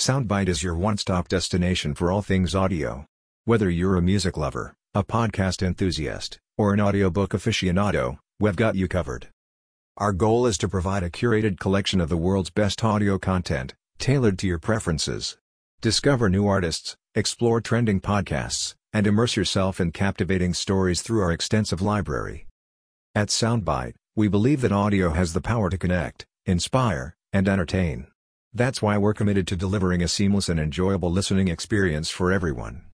Soundbite is your one-stop destination for all things audio. Whether you're a music lover, a podcast enthusiast, or an audiobook aficionado, we've got you covered. Our goal is to provide a curated collection of the world's best audio content, tailored to your preferences. Discover new artists, explore trending podcasts, and immerse yourself in captivating stories through our extensive library. At Soundbite, we believe that audio has the power to connect, inspire, and entertain. That's why we're committed to delivering a seamless and enjoyable listening experience for everyone.